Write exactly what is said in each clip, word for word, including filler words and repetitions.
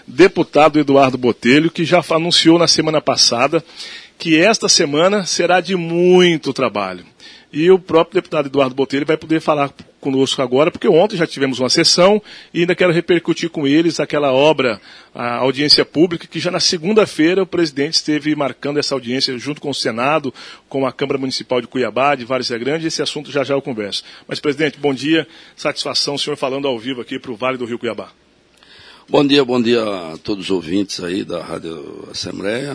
deputado Eduardo Botelho, que já anunciou na semana passada que esta semana será de muito trabalho. E o próprio deputado Eduardo Botelho vai poder falar conosco agora, porque ontem já tivemos uma sessão e ainda quero repercutir com eles aquela obra, a audiência pública, que já na segunda-feira o presidente esteve marcando essa audiência junto com o Senado, com a Câmara Municipal de Cuiabá, de Várzea Grande, e esse assunto já já eu converso. Mas, presidente, bom dia, satisfação o senhor falando ao vivo aqui para o Vale do Rio Cuiabá. Bom dia, bom dia a todos os ouvintes aí da Rádio Assembleia.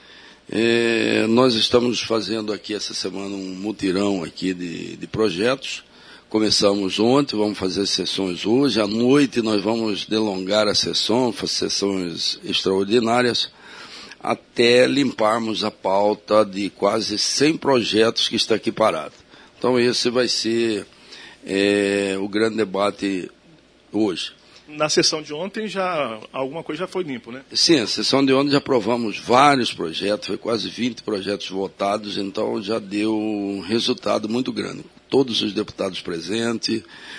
É, nós estamos fazendo aqui essa semana um mutirão aqui de, de projetos. Começamos ontem, vamos fazer sessões hoje. À noite nós vamos delongar a sessão, fazer sessões extraordinárias, até limparmos a pauta de quase cem projetos que está aqui parado. Então esse vai ser é, o grande debate hoje. Na sessão de ontem, já alguma coisa já foi limpo, né? Sim, a sessão de ontem já aprovamos vários projetos, foi quase vinte projetos votados, então já deu um resultado muito grande. Todos os deputados presentes,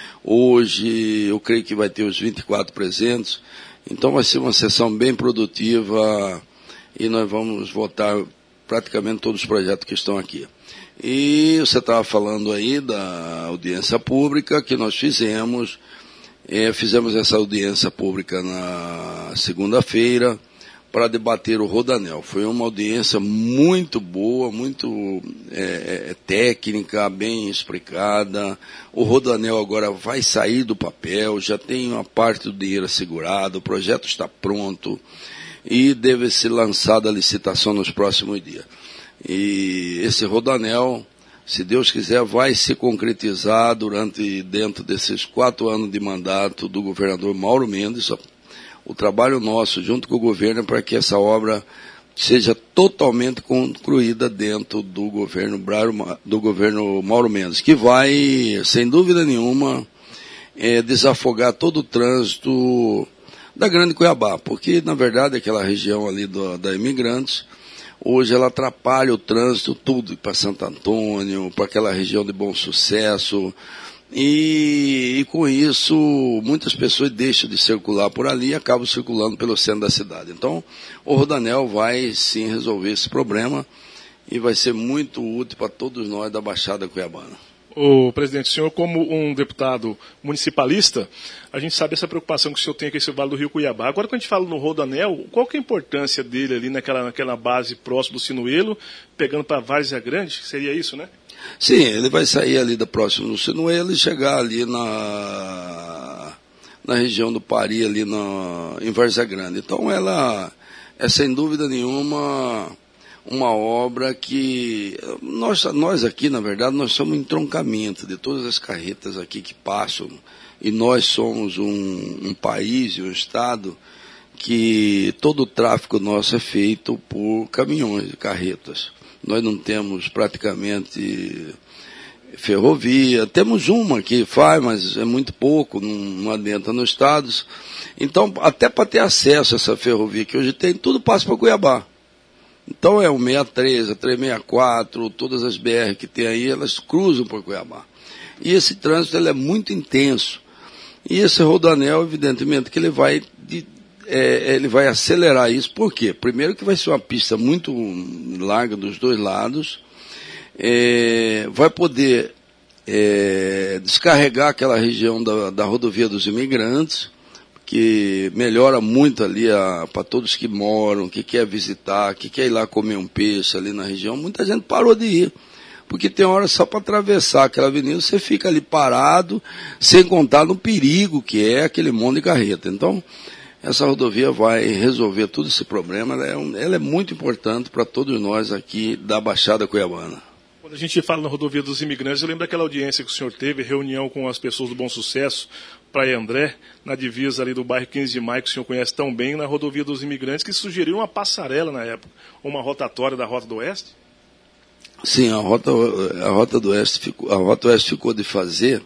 hoje eu creio que vai ter os vinte e quatro presentes, então vai ser uma sessão bem produtiva e nós vamos votar praticamente todos os projetos que estão aqui. E você estava falando aí da audiência pública que nós fizemos. É, fizemos essa audiência pública na segunda-feira para debater o Rodanel. Foi uma audiência muito boa, muito é, é, técnica, bem explicada. O Rodanel agora vai sair do papel, já tem uma parte do dinheiro assegurado, o projeto está pronto e deve ser lançada a licitação nos próximos dias. E esse Rodanel, se Deus quiser, vai se concretizar durante, dentro desses quatro anos de mandato do governador Mauro Mendes. O trabalho nosso, junto com o governo, é para que essa obra seja totalmente concluída dentro do governo, do governo Mauro Mendes, que vai, sem dúvida nenhuma, é, desafogar todo o trânsito da Grande Cuiabá, porque, na verdade, aquela região ali do, da Imigrantes, hoje ela atrapalha o trânsito, tudo, para Santo Antônio, para aquela região de Bom Sucesso, e, e com isso muitas pessoas deixam de circular por ali e acabam circulando pelo centro da cidade. Então o Rodanel vai sim resolver esse problema e vai ser muito útil para todos nós da Baixada Cuiabana. O presidente, o senhor como um deputado municipalista, a gente sabe essa preocupação que o senhor tem com esse Vale do Rio Cuiabá. Agora, quando a gente fala no Rodanel, qual que é a importância dele ali naquela, naquela base próxima do Sinuelo, pegando para Várzea Grande? Seria isso, né? Sim, ele vai sair ali da próxima do Sinuelo e chegar ali na, na região do Pari, ali na, em Várzea Grande. Então, ela é sem dúvida nenhuma uma obra que nós, nós aqui, na verdade, nós somos um entroncamento de todas as carretas aqui que passam, e nós somos um, um país e um estado que todo o tráfego nosso é feito por caminhões e carretas. Nós não temos praticamente ferrovia, temos uma que faz, mas é muito pouco, não, não adentra nos estados. Então, até para ter acesso a essa ferrovia que hoje tem, tudo passa para Cuiabá. Então é o sessenta e três, a trezentos e sessenta e quatro, todas as B R que tem aí, elas cruzam por Cuiabá. E esse trânsito ele é muito intenso. E esse Rodanel, evidentemente, que ele vai, de, é, ele vai acelerar isso. Por quê? Primeiro que vai ser uma pista muito larga dos dois lados, é, vai poder é, descarregar aquela região da, da rodovia dos imigrantes, que melhora muito ali para todos que moram, que quer visitar, que quer ir lá comer um peixe ali na região. Muita gente parou de ir, porque tem hora só para atravessar aquela avenida, você fica ali parado, sem contar no perigo que é aquele monte de carreta. Então, essa rodovia vai resolver todo esse problema, ela é, um, ela é muito importante para todos nós aqui da Baixada Cuiabana. Quando a gente fala na rodovia dos imigrantes, eu lembro daquela audiência que o senhor teve, reunião com as pessoas do Bom Sucesso, Praia André, na divisa ali do bairro quinze de maio, que o senhor conhece tão bem, na rodovia dos imigrantes, que sugeriu uma passarela na época, uma rotatória da Rota do Oeste? Sim, a Rota, a Rota do Oeste ficou, a Rota Oeste ficou de fazer,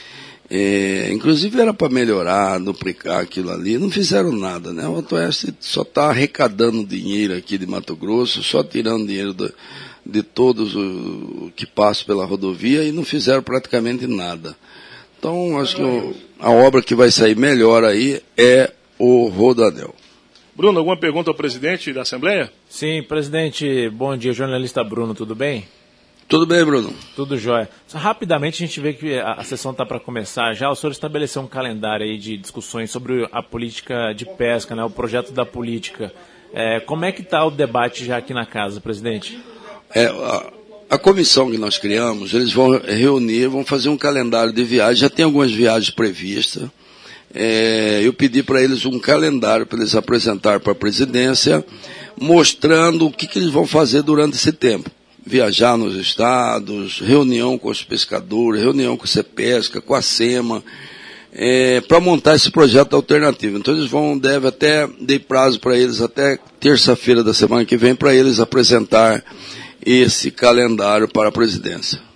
é, inclusive era para melhorar, duplicar aquilo ali, não fizeram nada, né? A Rota Oeste só está arrecadando dinheiro aqui de Mato Grosso, só tirando dinheiro do, de todos o que passam pela rodovia e não fizeram praticamente nada. Então, acho que o, a obra que vai sair melhor aí é o Rodanel. Bruno, alguma pergunta ao presidente da Assembleia? Sim, presidente, bom dia, jornalista Bruno, tudo bem? Tudo bem, Bruno. Tudo jóia. Só rapidamente a gente vê que a, a sessão está para começar já. O senhor estabeleceu um calendário aí de discussões sobre a política de pesca, né, o projeto da política. É, como é que está o debate já aqui na casa, presidente? É, a, a comissão que nós criamos, eles vão reunir, vão fazer um calendário de viagens, já tem algumas viagens previstas. É, eu pedi para eles um calendário para eles apresentar para a presidência, mostrando o que, que eles vão fazer durante esse tempo. Viajar nos estados, reunião com os pescadores, reunião com o CEPESCA, com a SEMA, é, para montar esse projeto alternativo. Então eles vão, deve até, dei prazo para eles até terça-feira da semana que vem, para eles apresentar esse calendário para a presidência.